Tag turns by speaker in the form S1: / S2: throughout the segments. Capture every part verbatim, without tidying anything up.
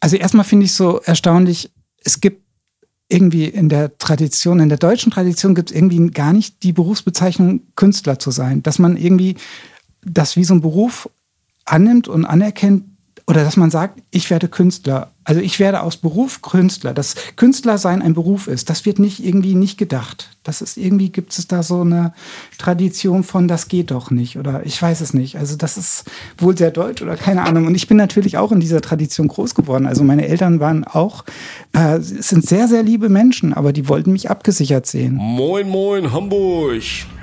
S1: Also erstmal finde ich so erstaunlich, es gibt irgendwie in der Tradition, in der deutschen Tradition gibt es irgendwie gar nicht die Berufsbezeichnung, Künstler zu sein. Dass man irgendwie das wie so ein Beruf annimmt und anerkennt, oder dass man sagt, ich werde Künstler. Also ich werde aus Beruf Künstler. Dass Künstlersein ein Beruf ist, das wird nicht irgendwie nicht gedacht. Das ist irgendwie, gibt es da so eine Tradition von, das geht doch nicht. Oder ich weiß es nicht. Also das ist wohl sehr deutsch oder keine Ahnung. Und ich bin natürlich auch in dieser Tradition groß geworden. Also meine Eltern waren auch, äh, sind sehr, sehr liebe Menschen, aber die wollten mich abgesichert sehen.
S2: Moin, moin, Hamburg.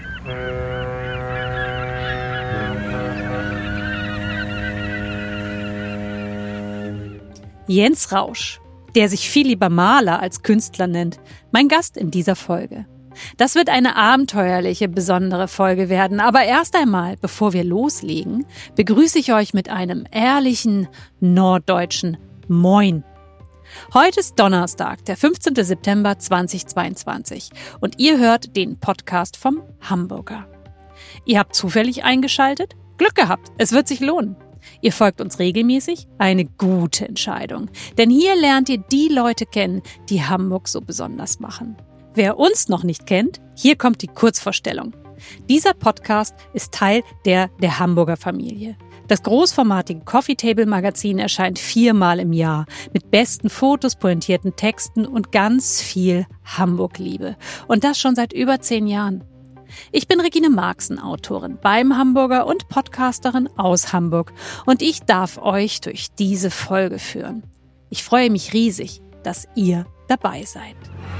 S3: Jens Rausch, der sich viel lieber Maler als Künstler nennt, mein Gast in dieser Folge. Das wird eine abenteuerliche, besondere Folge werden. Aber erst einmal, bevor wir loslegen, begrüße ich euch mit einem ehrlichen, norddeutschen Moin. Heute ist Donnerstag, der fünfzehnten September zweitausendzweiundzwanzig und ihr hört den Podcast vom Hamburger. Ihr habt zufällig eingeschaltet? Glück gehabt, es wird sich lohnen. Ihr folgt uns regelmäßig? Eine gute Entscheidung. Denn hier lernt ihr die Leute kennen, die Hamburg so besonders machen. Wer uns noch nicht kennt, hier kommt die Kurzvorstellung. Dieser Podcast ist Teil der der Hamburger Familie. Das großformatige Coffee Table Magazin erscheint viermal im Jahr mit besten Fotos, pointierten Texten und ganz viel Hamburg-Liebe. Und das schon seit über zehn Jahren. Ich bin Regine Marxen, Autorin beim Hamburger und Podcasterin aus Hamburg. Und ich darf euch durch diese Folge führen. Ich freue mich riesig, dass ihr dabei seid.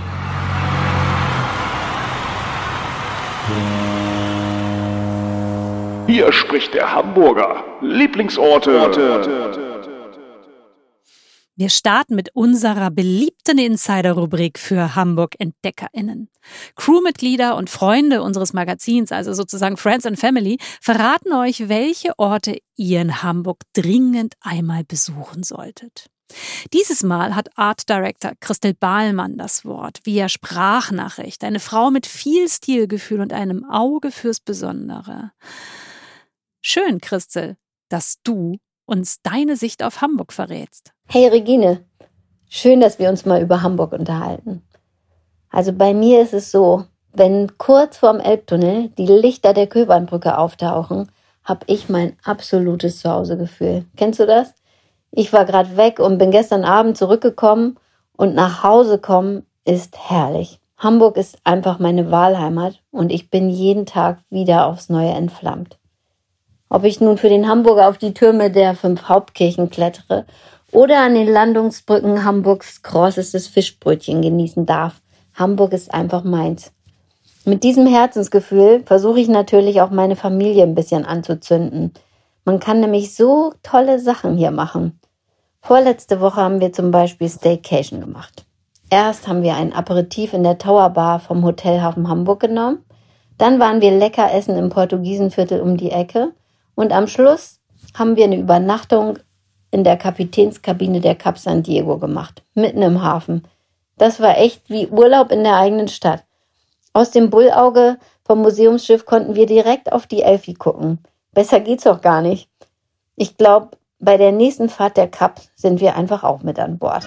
S2: Hier spricht der Hamburger. Lieblingsorte.
S3: Wir starten mit unserer beliebten Insider-Rubrik für Hamburg-EntdeckerInnen. Crewmitglieder und Freunde unseres Magazins, also sozusagen Friends and Family, verraten euch, welche Orte ihr in Hamburg dringend einmal besuchen solltet. Dieses Mal hat Art Director Christel Bahlmann das Wort via Sprachnachricht. Eine Frau mit viel Stilgefühl und einem Auge fürs Besondere. Schön, Christel, dass du uns deine Sicht auf Hamburg verrätst.
S4: Hey Regine, schön, dass wir uns mal über Hamburg unterhalten. Also bei mir ist es so, wenn kurz vorm Elbtunnel die Lichter der Köbernbrücke auftauchen, habe ich mein absolutes Zuhausegefühl. Kennst du das? Ich war gerade weg und bin gestern Abend zurückgekommen und nach Hause kommen ist herrlich. Hamburg ist einfach meine Wahlheimat und ich bin jeden Tag wieder aufs Neue entflammt. Ob ich nun für den Hamburger auf die Türme der fünf Hauptkirchen klettere oder an den Landungsbrücken Hamburgs krossestes Fischbrötchen genießen darf, Hamburg ist einfach meins. Mit diesem Herzensgefühl versuche ich natürlich auch meine Familie ein bisschen anzuzünden. Man kann nämlich so tolle Sachen hier machen. Vorletzte Woche haben wir zum Beispiel Staycation gemacht. Erst haben wir ein Aperitif in der Tower Bar vom Hotelhafen Hamburg genommen. Dann waren wir lecker essen im Portugiesenviertel um die Ecke. Und am Schluss haben wir eine Übernachtung in der Kapitänskabine der Cap San Diego gemacht, mitten im Hafen. Das war echt wie Urlaub in der eigenen Stadt. Aus dem Bullauge vom Museumsschiff konnten wir direkt auf die Elfi gucken. Besser geht's doch gar nicht. Ich glaube, bei der nächsten Fahrt der Cap sind wir einfach auch mit an Bord.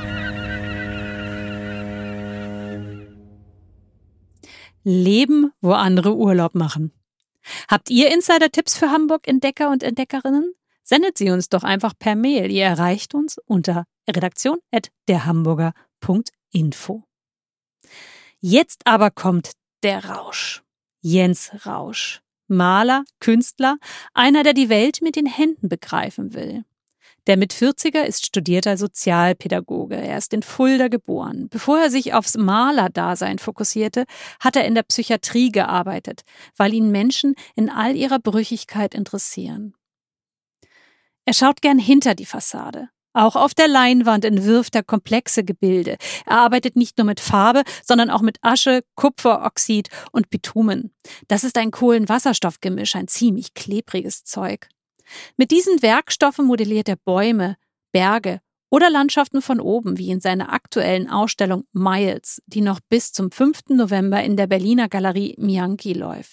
S3: Leben, wo andere Urlaub machen. Habt ihr Insider-Tipps für Hamburg-Entdecker und Entdeckerinnen? Sendet sie uns doch einfach per Mail. Ihr erreicht uns unter redaktion at derhamburger punkt info. Jetzt aber kommt der Rausch. Jens Rausch. Maler, Künstler, einer, der die Welt mit den Händen begreifen will. Der Mitvierziger ist studierter Sozialpädagoge. Er ist in Fulda geboren. Bevor er sich aufs Malerdasein fokussierte, hat er in der Psychiatrie gearbeitet, weil ihn Menschen in all ihrer Brüchigkeit interessieren. Er schaut gern hinter die Fassade. Auch auf der Leinwand entwirft er komplexe Gebilde. Er arbeitet nicht nur mit Farbe, sondern auch mit Asche, Kupferoxid und Bitumen. Das ist ein Kohlenwasserstoffgemisch, ein ziemlich klebriges Zeug. Mit diesen Werkstoffen modelliert er Bäume, Berge oder Landschaften von oben, wie in seiner aktuellen Ausstellung Miles, die noch bis zum fünften November in der Berliner Galerie Mianki läuft.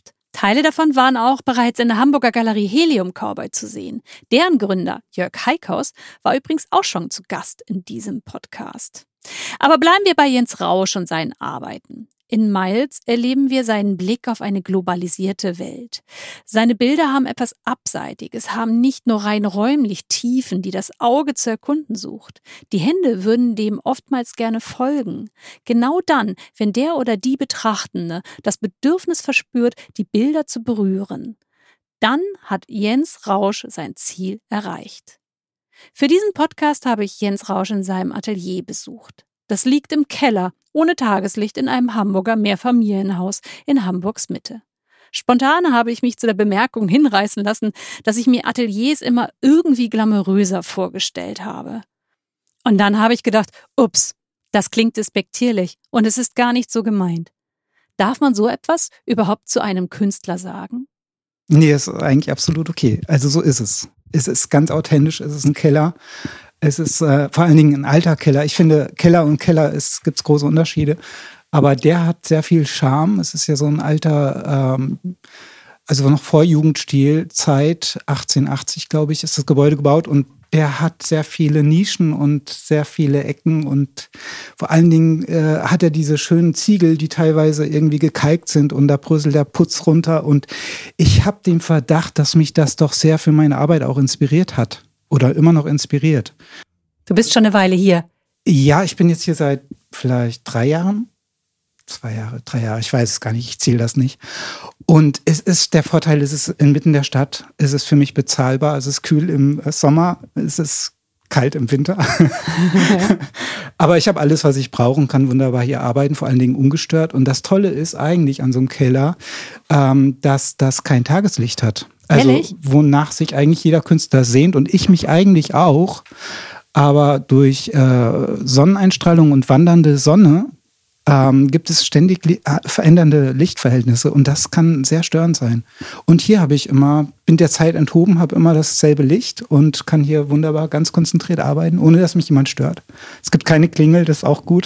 S3: Teile davon waren auch bereits in der Hamburger Galerie Helium Cowboy zu sehen. Deren Gründer, Jörg Heikhaus, war übrigens auch schon zu Gast in diesem Podcast. Aber bleiben wir bei Jens Rausch und seinen Arbeiten. In Miles erleben wir seinen Blick auf eine globalisierte Welt. Seine Bilder haben etwas Abseitiges, haben nicht nur rein räumlich Tiefen, die das Auge zu erkunden sucht. Die Hände würden dem oftmals gerne folgen. Genau dann, wenn der oder die Betrachtende das Bedürfnis verspürt, die Bilder zu berühren. Dann hat Jens Rausch sein Ziel erreicht. Für diesen Podcast habe ich Jens Rausch in seinem Atelier besucht. Das liegt im Keller, ohne Tageslicht in einem Hamburger Mehrfamilienhaus in Hamburgs Mitte. Spontan habe ich mich zu der Bemerkung hinreißen lassen, dass ich mir Ateliers immer irgendwie glamouröser vorgestellt habe. Und dann habe ich gedacht, ups, das klingt despektierlich und es ist gar nicht so gemeint. Darf man so etwas überhaupt zu einem Künstler sagen?
S1: Nee, ist eigentlich absolut okay. Also so ist es. Es ist ganz authentisch, es ist ein Keller. Es ist äh, vor allen Dingen ein alter Keller. Ich finde, Keller und Keller gibt es große Unterschiede. Aber der hat sehr viel Charme. Es ist ja so ein alter, ähm, also noch vor Jugendstilzeit, achtzehnhundertachtzig, glaube ich, ist das Gebäude gebaut. Und der hat sehr viele Nischen und sehr viele Ecken. Und vor allen Dingen äh, hat er diese schönen Ziegel, die teilweise irgendwie gekalkt sind. Und da bröselt der Putz runter. Und ich habe den Verdacht, dass mich das doch sehr für meine Arbeit auch inspiriert hat. Oder immer noch inspiriert.
S3: Du bist schon eine Weile hier.
S1: Ja, ich bin jetzt hier seit vielleicht drei Jahren. Zwei Jahre, drei Jahre, ich weiß es gar nicht, ich zähle das nicht. Und es ist, der Vorteil, es ist inmitten der Stadt, es ist für mich bezahlbar, es ist kühl im Sommer, es ist kalt im Winter. Aber ich habe alles, was ich brauche und kann wunderbar hier arbeiten, vor allen Dingen ungestört. Und das Tolle ist eigentlich an so einem Keller, ähm, dass das kein Tageslicht hat. Also
S3: Ehrlich?
S1: Wonach sich eigentlich jeder Künstler sehnt und ich mich eigentlich auch. Aber durch äh, Sonneneinstrahlung und wandernde Sonne ähm, gibt es ständig li- äh, verändernde Lichtverhältnisse und das kann sehr störend sein. Und hier habe ich immer, bin der Zeit enthoben, habe immer dasselbe Licht und kann hier wunderbar ganz konzentriert arbeiten, ohne dass mich jemand stört. Es gibt keine Klingel, das ist auch gut.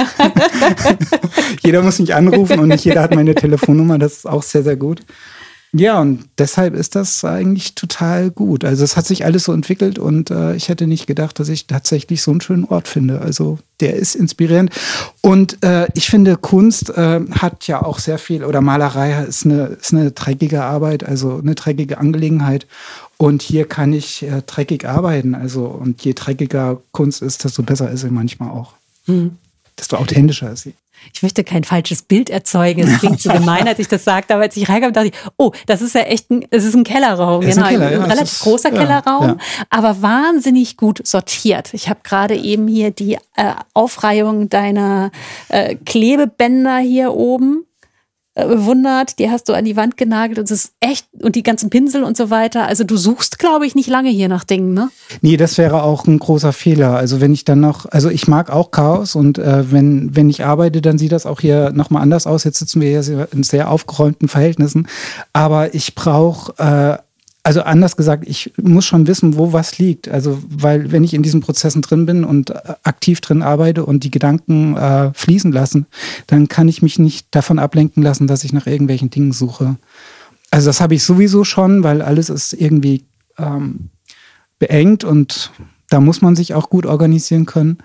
S1: Jeder muss mich anrufen und nicht jeder hat meine Telefonnummer, das ist auch sehr, sehr gut. Ja, und deshalb ist das eigentlich total gut. Also es hat sich alles so entwickelt und äh, ich hätte nicht gedacht, dass ich tatsächlich so einen schönen Ort finde. Also der ist inspirierend. Und äh, ich finde, Kunst äh, hat ja auch sehr viel, oder Malerei ist eine, ist eine dreckige Arbeit, also eine dreckige Angelegenheit. Und hier kann ich äh, dreckig arbeiten. Also und je dreckiger Kunst ist, desto besser ist sie manchmal auch. Mhm. Desto authentischer ist sie.
S3: Ich möchte kein falsches Bild erzeugen. Es klingt so gemein, als ich das sagte, aber als ich reinkam, dachte ich, oh, das ist ja echt ein, es ist ein Kellerraum.
S1: Ist
S3: genau,
S1: ein, Keller,
S3: ein
S1: ja,
S3: relativ
S1: ist,
S3: großer
S1: ja,
S3: Kellerraum,
S1: ja.
S3: aber wahnsinnig gut sortiert. Ich habe gerade eben hier die äh, Aufreihung deiner äh, Klebebänder hier oben äh, bewundert. Die hast du an die Wand genagelt und es ist echt, und die ganzen Pinsel und so weiter. Also du suchst, glaube ich, nicht lange hier nach Dingen, ne?
S1: Nee, das wäre auch ein großer Fehler. Also wenn ich dann noch, also ich mag auch Chaos und äh, wenn, wenn ich arbeite, dann sieht das auch hier nochmal anders aus. Jetzt sitzen wir hier sehr, in sehr aufgeräumten Verhältnissen. Aber ich brauche, äh, also anders gesagt, ich muss schon wissen, wo was liegt. Also weil wenn ich in diesen Prozessen drin bin und äh, aktiv drin arbeite und die Gedanken äh, fließen lassen, dann kann ich mich nicht davon ablenken lassen, dass ich nach irgendwelchen Dingen suche. Also das habe ich sowieso schon, weil alles ist irgendwie ähm, beengt und da muss man sich auch gut organisieren können.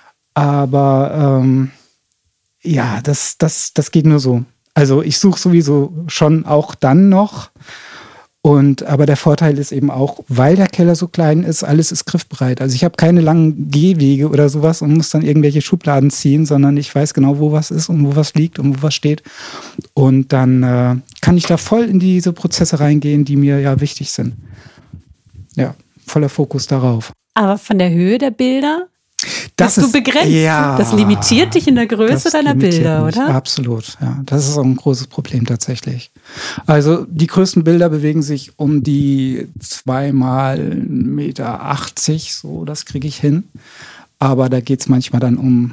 S1: Aber ähm, ja, das, das, das geht nur so. Also ich suche sowieso schon auch dann noch. Und aber der Vorteil ist eben auch, weil der Keller so klein ist, alles ist griffbereit. Also ich habe keine langen Gehwege oder sowas und muss dann irgendwelche Schubladen ziehen, sondern ich weiß genau, wo was ist und wo was liegt und wo was steht. Und dann äh, kann ich da voll in diese Prozesse reingehen, die mir ja wichtig sind. Ja, voller Fokus darauf.
S3: Aber von der Höhe der Bilder
S1: das
S3: bist
S1: ist,
S3: du begrenzt.
S1: Ja,
S3: das limitiert dich in der Größe deiner Bilder,
S1: mich.
S3: oder?
S1: Absolut, ja. Das ist auch ein großes Problem tatsächlich. Also die größten Bilder bewegen sich um die zweimal eins Komma achtzig Meter, so, das kriege ich hin. Aber da geht es manchmal dann um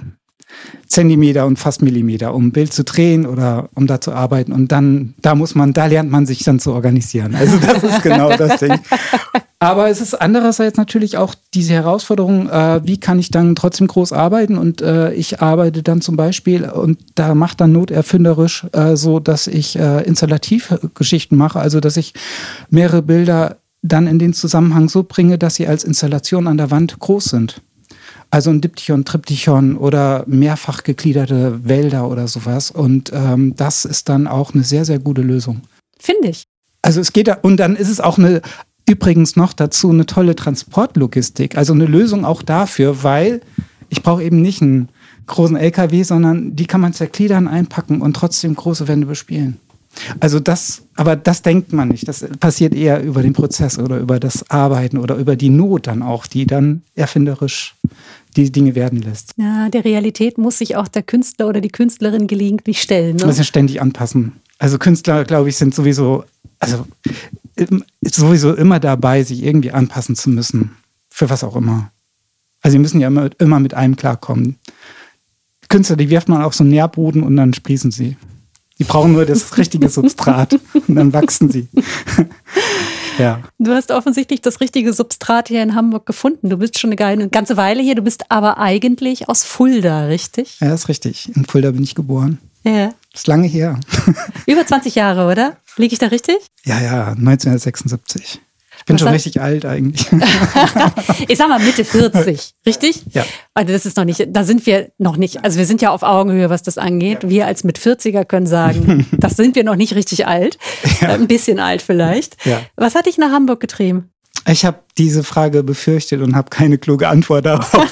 S1: Zentimeter und fast Millimeter, um ein Bild zu drehen oder um da zu arbeiten. Und dann, da muss man, da lernt man sich dann zu organisieren. Also das ist genau das Ding. Aber es ist andererseits natürlich auch diese Herausforderung, äh, wie kann ich dann trotzdem groß arbeiten? Und äh, ich arbeite dann zum Beispiel, und da macht dann Not erfinderisch äh, so, dass ich äh, Installativgeschichten mache, also dass ich mehrere Bilder dann in den Zusammenhang so bringe, dass sie als Installation an der Wand groß sind. Also ein Diptychon, Triptychon oder mehrfach gegliederte Wälder oder sowas. Und ähm, das ist dann auch eine sehr, sehr gute Lösung.
S3: Finde ich.
S1: Also es geht da, und dann ist es auch eine, übrigens noch dazu eine tolle Transportlogistik. Also eine Lösung auch dafür, weil ich brauche eben nicht einen großen L K W, sondern die kann man zergliedern, einpacken und trotzdem große Wände bespielen. Also das, aber das denkt man nicht. Das passiert eher über den Prozess oder über das Arbeiten oder über die Not dann auch, die dann erfinderisch die Dinge werden lässt.
S3: Ja, der Realität muss sich auch der Künstler oder die Künstlerin gelegentlich stellen. Ne?
S1: Man muss ja ständig anpassen. Also Künstler, glaube ich, sind sowieso, also sowieso immer dabei, sich irgendwie anpassen zu müssen. Für was auch immer. Also sie müssen ja immer, immer mit einem klarkommen. Künstler, die wirft man auf so einen Nährboden und dann sprießen sie. Die brauchen nur das richtige Substrat und dann wachsen sie. Ja.
S3: Du hast offensichtlich das richtige Substrat hier in Hamburg gefunden. Du bist schon eine, eine ganze Weile hier. Du bist aber eigentlich aus Fulda, richtig?
S1: Ja, ist richtig. In Fulda bin ich geboren.
S3: Ja.
S1: Das ist lange her.
S3: Über zwanzig Jahre, oder? Liege ich da richtig?
S1: Ja, ja, neunzehnhundertsechsundsiebzig. Ich bin Was schon richtig alt eigentlich.
S3: Ich sag mal Mitte vierzig, richtig?
S1: Ja.
S3: Also das ist noch nicht, da sind wir noch nicht, also wir sind ja auf Augenhöhe, was das angeht. Ja. Wir als mit vierziger können sagen, das sind wir noch nicht richtig alt. Ja. Ein bisschen alt vielleicht.
S1: Ja.
S3: Was hat dich nach Hamburg getrieben?
S1: Ich habe diese Frage befürchtet und habe keine kluge Antwort darauf.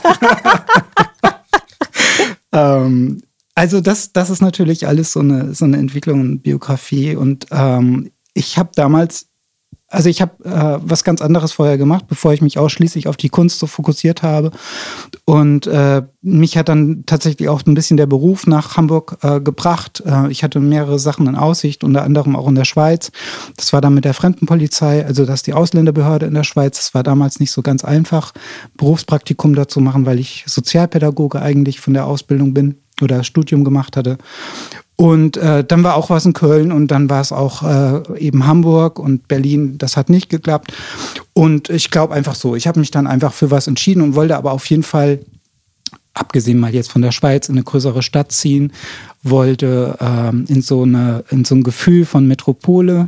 S1: ähm, also das, das ist natürlich alles so eine, so eine Entwicklung und Biografie. Und ähm, ich habe damals Also ich habe äh, was ganz anderes vorher gemacht, bevor ich mich ausschließlich auf die Kunst so fokussiert habe. Und äh, mich hat dann tatsächlich auch ein bisschen der Beruf nach Hamburg äh, gebracht. Äh, ich hatte mehrere Sachen in Aussicht, unter anderem auch in der Schweiz. Das war dann mit der Fremdenpolizei, also das ist die Ausländerbehörde in der Schweiz. Das war damals nicht so ganz einfach, Berufspraktikum dazu machen, weil ich Sozialpädagoge eigentlich von der Ausbildung bin oder Studium gemacht hatte. Und äh, dann war auch was in Köln und dann war es auch äh, eben Hamburg und Berlin. Das hat nicht geklappt. Und ich glaube einfach so, ich habe mich dann einfach für was entschieden und wollte aber auf jeden Fall, abgesehen mal jetzt von der Schweiz, in eine größere Stadt ziehen, wollte ähm, in so eine, in so ein Gefühl von Metropole,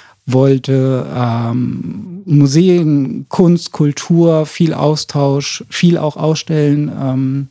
S1: wollte ähm, Museen, Kunst, Kultur, viel Austausch, viel auch ausstellen, ähm,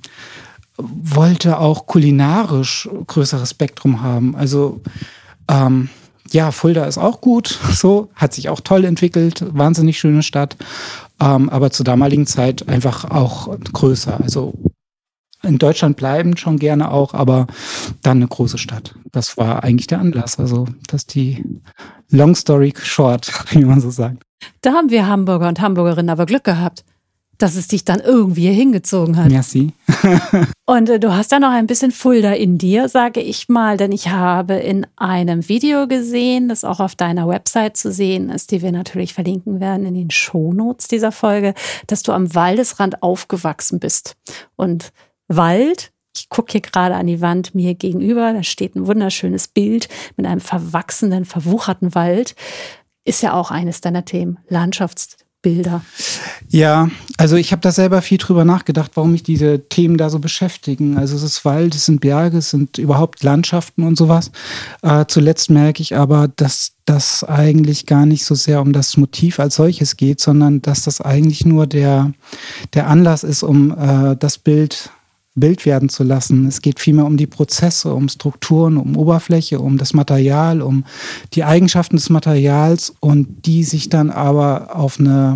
S1: wollte auch kulinarisch größeres Spektrum haben. Also ähm, ja, Fulda ist auch gut, so, hat sich auch toll entwickelt, wahnsinnig schöne Stadt, ähm, aber zur damaligen Zeit einfach auch größer. Also in Deutschland bleiben schon gerne auch, aber dann eine große Stadt. Das war eigentlich der Anlass. Also das ist die Long Story Short, wie man so sagt.
S3: Da haben wir Hamburger und Hamburgerinnen aber Glück gehabt, dass es dich dann irgendwie hier hingezogen hat.
S1: Merci.
S3: Und äh, du hast da noch ein bisschen Fulda in dir, sage ich mal, denn ich habe in einem Video gesehen, das auch auf deiner Website zu sehen ist, die wir natürlich verlinken werden in den Shownotes dieser Folge, dass du am Waldesrand aufgewachsen bist. Und Wald, ich gucke hier gerade an die Wand mir gegenüber, da steht ein wunderschönes Bild mit einem verwachsenen, verwucherten Wald, ist ja auch eines deiner Themen, Landschaftsbilder.
S1: Ja, also ich habe da selber viel drüber nachgedacht, warum mich diese Themen da so beschäftigen. Also es ist Wald, es sind Berge, es sind überhaupt Landschaften und sowas. Äh, zuletzt merke ich aber, dass das eigentlich gar nicht so sehr um das Motiv als solches geht, sondern dass das eigentlich nur der, der Anlass ist, um äh, das Bild Bild werden zu lassen. Es geht vielmehr um die Prozesse, um Strukturen, um Oberfläche, um das Material, um die Eigenschaften des Materials und die sich dann aber auf eine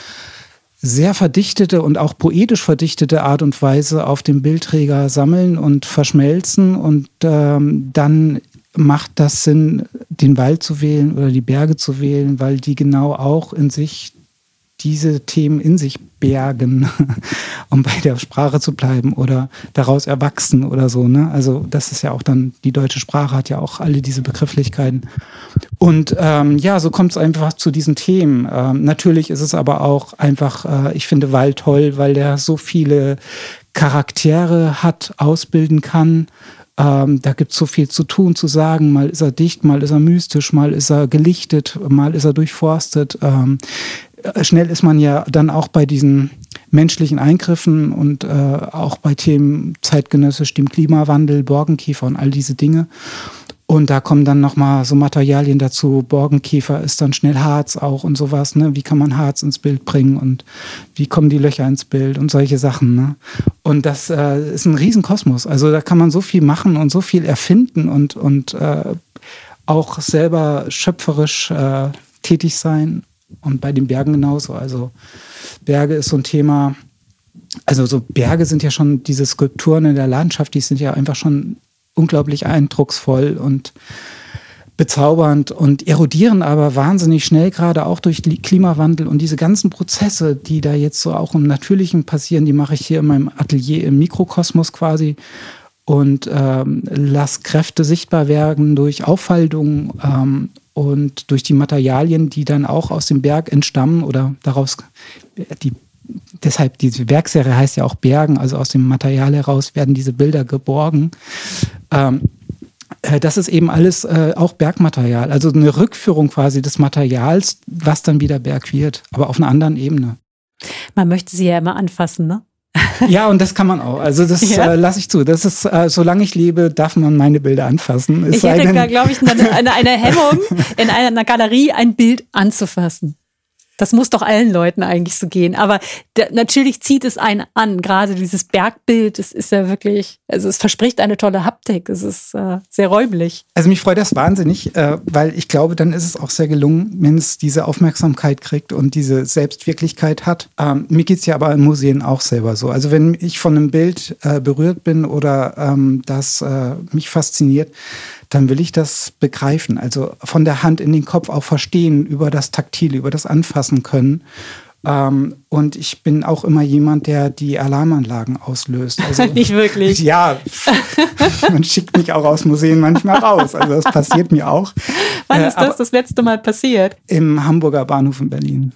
S1: sehr verdichtete und auch poetisch verdichtete Art und Weise auf dem Bildträger sammeln und verschmelzen und ähm, dann macht das Sinn, den Wald zu wählen oder die Berge zu wählen, weil die genau auch in sich diese Themen in sich bergen, um bei der Sprache zu bleiben oder daraus erwachsen oder so, ne? Also das ist ja auch dann, die deutsche Sprache hat ja auch alle diese Begrifflichkeiten. Und ähm, ja, so kommt es einfach zu diesen Themen. Ähm, natürlich ist es aber auch einfach, äh, ich finde Wald toll, weil der so viele Charaktere hat, ausbilden kann. Ähm, da gibt es so viel zu tun, zu sagen. Mal ist er dicht, mal ist er mystisch, mal ist er gelichtet, mal ist er durchforstet. Ähm, schnell ist man ja dann auch bei diesen menschlichen Eingriffen und äh, auch bei Themen zeitgenössisch, dem Klimawandel, Borkenkäfer und all diese Dinge. Und da kommen dann nochmal so Materialien dazu. Borkenkäfer ist dann schnell Harz auch und sowas. Ne? Wie kann man Harz ins Bild bringen und wie kommen die Löcher ins Bild und solche Sachen. Ne? Und das äh, ist ein Riesenkosmos. Also da kann man so viel machen und so viel erfinden und, und äh, auch selber schöpferisch äh, tätig sein. Und bei den Bergen genauso. Also Berge ist so ein Thema. Also so Berge sind ja schon diese Skulpturen in der Landschaft, die sind ja einfach schon unglaublich eindrucksvoll und bezaubernd und erodieren aber wahnsinnig schnell, gerade auch durch Klimawandel und diese ganzen Prozesse, die da jetzt so auch im Natürlichen passieren, die mache ich hier in meinem Atelier im Mikrokosmos quasi und ähm, lasse Kräfte sichtbar werden durch Auffaltung ähm, und durch die Materialien, die dann auch aus dem Berg entstammen oder daraus die Deshalb, diese Werkserie heißt ja auch Bergen, also aus dem Material heraus werden diese Bilder geborgen. Ähm, äh, das ist eben alles äh, auch Bergmaterial, also eine Rückführung quasi des Materials, was dann wieder Berg wird, aber auf einer anderen Ebene.
S3: Man möchte sie ja immer anfassen, ne?
S1: Ja, und das kann man auch. Also das ja. äh, lasse ich zu. Das ist, äh, solange ich lebe, darf man meine Bilder anfassen. Es
S3: ich hätte, glaube ich, eine, eine, eine Hemmung, in einer Galerie ein Bild anzufassen. Das muss doch allen Leuten eigentlich so gehen. Aber da, natürlich zieht es einen an. Gerade dieses Bergbild, das ist ja wirklich, also es verspricht eine tolle Haptik. Es ist äh, sehr räumlich.
S1: Also mich freut das wahnsinnig, äh, weil ich glaube, dann ist es auch sehr gelungen, wenn es diese Aufmerksamkeit kriegt und diese Selbstwirklichkeit hat. Ähm, mir geht's ja aber in Museen auch selber so. Also wenn ich von einem Bild äh, berührt bin oder ähm, das äh, mich fasziniert, dann will ich das begreifen, also von der Hand in den Kopf auch verstehen, über das Taktile, über das Anfassen können. Ähm, und ich bin auch immer jemand, der die Alarmanlagen auslöst. Also,
S3: nicht wirklich?
S1: Ja, man schickt mich auch aus Museen manchmal raus, also das passiert mir auch.
S3: Wann ist das äh, das letzte Mal passiert?
S1: Im Hamburger Bahnhof in Berlin.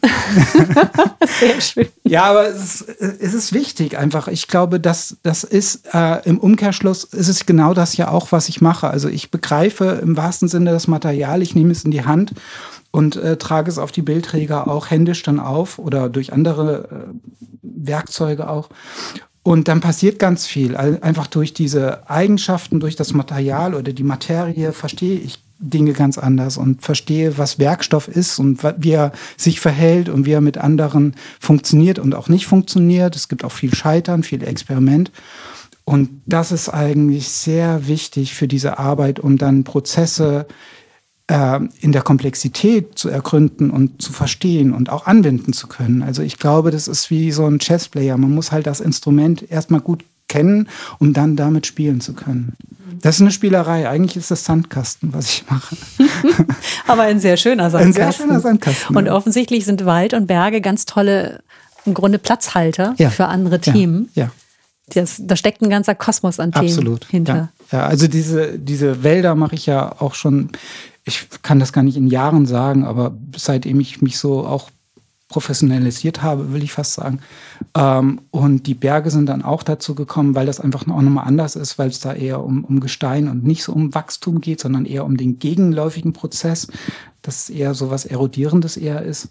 S3: Sehr schön.
S1: Ja, aber es ist, es ist wichtig einfach. Ich glaube, dass das ist äh, im Umkehrschluss ist es genau das ja auch, was ich mache. Also ich begreife im wahrsten Sinne das Material, ich nehme es in die Hand und äh, trage es auf die Bildträger auch händisch dann auf oder durch andere äh, Werkzeuge auch. Und dann passiert ganz viel. Einfach durch diese Eigenschaften, durch das Material oder die Materie verstehe ich Dinge ganz anders und verstehe, was Werkstoff ist und wie er sich verhält und wie er mit anderen funktioniert und auch nicht funktioniert. Es gibt auch viel Scheitern, viel Experiment. Und das ist eigentlich sehr wichtig für diese Arbeit, um dann Prozesse äh, in der Komplexität zu ergründen und zu verstehen und auch anwenden zu können. Also ich glaube, das ist wie so ein Chessplayer. Man muss halt das Instrument erstmal gut kennen, um dann damit spielen zu können. Das ist eine Spielerei. Eigentlich ist das Sandkasten, was ich mache.
S3: Aber ein sehr schöner Sandkasten.
S1: Ein sehr schöner Sandkasten.
S3: Und offensichtlich sind Wald und Berge ganz tolle, im Grunde Platzhalter ja. für andere Themen.
S1: Ja. ja.
S3: Das, da steckt ein ganzer Kosmos an Themen
S1: Absolut.
S3: hinter.
S1: Ja. ja, also diese, diese Wälder mache ich ja auch schon, ich kann das gar nicht in Jahren sagen, aber seitdem ich mich so auch professionalisiert habe, will ich fast sagen. Ähm, und die Berge sind dann auch dazu gekommen, weil das einfach auch nochmal anders ist, weil es da eher um, um Gestein und nicht so um Wachstum geht, sondern eher um den gegenläufigen Prozess, dass es eher so was Erodierendes eher ist.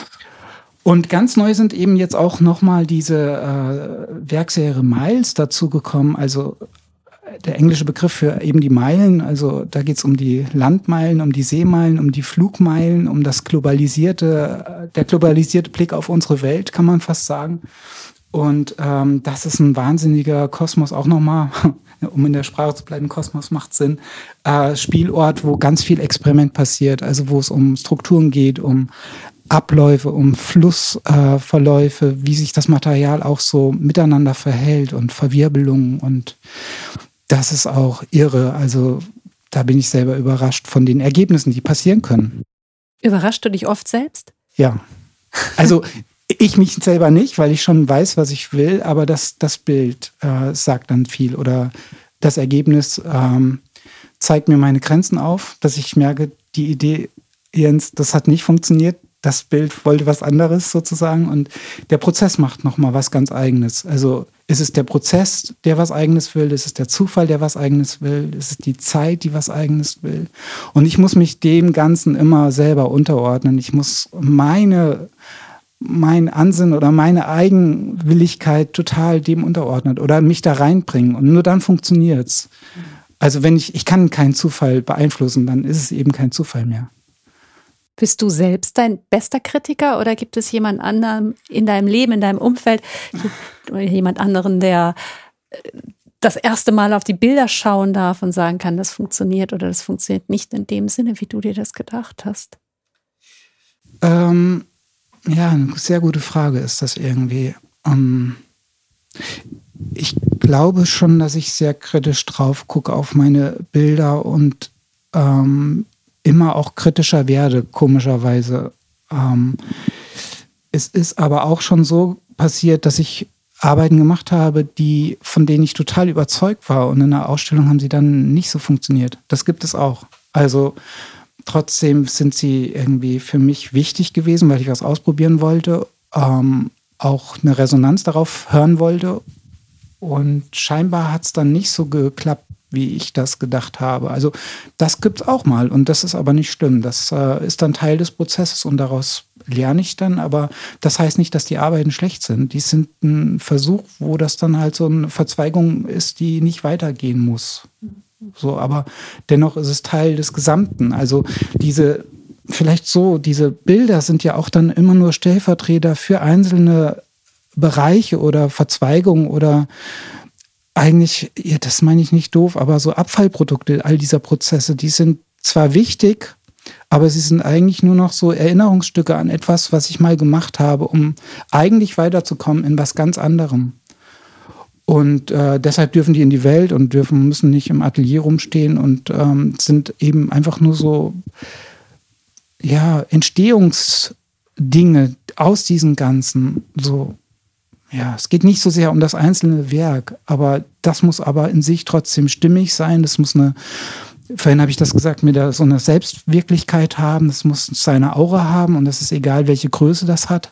S1: Und ganz neu sind eben jetzt auch nochmal diese äh, Werkserie Miles dazu gekommen, also der englische Begriff für eben die Meilen, also da geht es um die Landmeilen, um die Seemeilen, um die Flugmeilen, um das globalisierte, der globalisierte Blick auf unsere Welt, kann man fast sagen. Und ähm, das ist ein wahnsinniger Kosmos, auch nochmal, um in der Sprache zu bleiben, Kosmos macht Sinn, äh, Spielort, wo ganz viel Experiment passiert, also wo es um Strukturen geht, um Abläufe, um Flussverläufe, äh, wie sich das Material auch so miteinander verhält und Verwirbelungen und das ist auch irre. Also da bin ich selber überrascht von den Ergebnissen, die passieren können.
S3: Überraschst du dich oft selbst?
S1: Ja. Also ich mich selber nicht, weil ich schon weiß, was ich will, aber das, das Bild äh, sagt dann viel oder das Ergebnis ähm, zeigt mir meine Grenzen auf, dass ich merke, die Idee, Jens, das hat nicht funktioniert, das Bild wollte was anderes sozusagen und der Prozess macht nochmal was ganz Eigenes. Also ist es der Prozess, der was Eigenes will, ist es der Zufall, der was Eigenes will, ist es die Zeit, die was Eigenes will. Und ich muss mich dem Ganzen immer selber unterordnen. Ich muss meine, mein Ansinnen oder meine Eigenwilligkeit total dem unterordnen oder mich da reinbringen und nur dann funktioniert's. Also wenn ich, ich kann keinen Zufall beeinflussen, dann ist es eben kein Zufall mehr.
S3: Bist du selbst dein bester Kritiker oder gibt es jemand anderen in deinem Leben, in deinem Umfeld, jemand anderen, der das erste Mal auf die Bilder schauen darf und sagen kann, das funktioniert oder das funktioniert nicht in dem Sinne, wie du dir das gedacht hast?
S1: Ähm, ja, eine sehr gute Frage ist das irgendwie. Ähm, ich glaube schon, dass ich sehr kritisch drauf gucke auf meine Bilder und ähm, immer auch kritischer werde, komischerweise. Ähm, es ist aber auch schon so passiert, dass ich Arbeiten gemacht habe, die, von denen ich total überzeugt war und in der Ausstellung haben sie dann nicht so funktioniert. Das gibt es auch. Also trotzdem sind sie irgendwie für mich wichtig gewesen, weil ich was ausprobieren wollte, ähm, auch eine Resonanz darauf hören wollte und scheinbar hat es dann nicht so geklappt, wie ich das gedacht habe. Also das gibt es auch mal und das ist aber nicht schlimm. Das äh, ist dann Teil des Prozesses und daraus lerne ich dann, aber das heißt nicht, dass die Arbeiten schlecht sind. Die sind ein Versuch, wo das dann halt so eine Verzweigung ist, die nicht weitergehen muss. So, aber dennoch ist es Teil des Gesamten. Also diese, vielleicht so, diese Bilder sind ja auch dann immer nur Stellvertreter für einzelne Bereiche oder Verzweigungen oder eigentlich, ja, das meine ich nicht doof, aber so Abfallprodukte all dieser Prozesse, die sind zwar wichtig, aber sie sind eigentlich nur noch so Erinnerungsstücke an etwas, was ich mal gemacht habe, um eigentlich weiterzukommen in was ganz anderem. Und äh, deshalb dürfen die in die Welt und dürfen müssen nicht im Atelier rumstehen und ähm, sind eben einfach nur so ja, Entstehungsdinge aus diesem Ganzen, so. Ja, es geht nicht so sehr um das einzelne Werk, aber das muss aber in sich trotzdem stimmig sein. Das muss eine, vorhin habe ich das gesagt, mit der, so eine Selbstwirklichkeit haben. Das muss seine Aura haben und das ist egal, welche Größe das hat.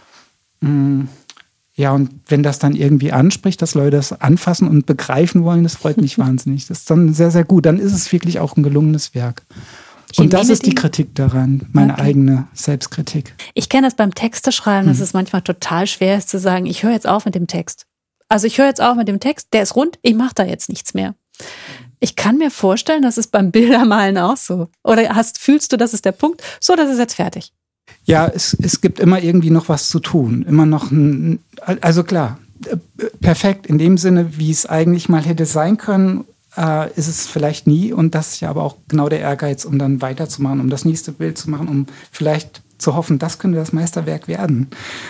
S1: Ja, und wenn das dann irgendwie anspricht, dass Leute das anfassen und begreifen wollen, das freut mich wahnsinnig. Das ist dann sehr, sehr gut. Dann ist es wirklich auch ein gelungenes Werk. Und das ist die Kritik daran, meine okay. eigene Selbstkritik.
S3: Ich kenne das beim Texteschreiben, dass hm. es manchmal total schwer ist zu sagen, ich höre jetzt auf mit dem Text. Also ich höre jetzt auf mit dem Text, der ist rund, ich mache da jetzt nichts mehr. Ich kann mir vorstellen, das ist beim Bildermalen auch so. Oder hast, fühlst du, das ist der Punkt, so, das ist jetzt fertig?
S1: Ja, es, es gibt immer irgendwie noch was zu tun. Immer noch ein, also klar, perfekt in dem Sinne, wie es eigentlich mal hätte sein können, Uh, ist es vielleicht nie und das ist ja aber auch genau der Ehrgeiz, um dann weiterzumachen, um das nächste Bild zu machen, um vielleicht zu hoffen, das könnte das Meisterwerk werden.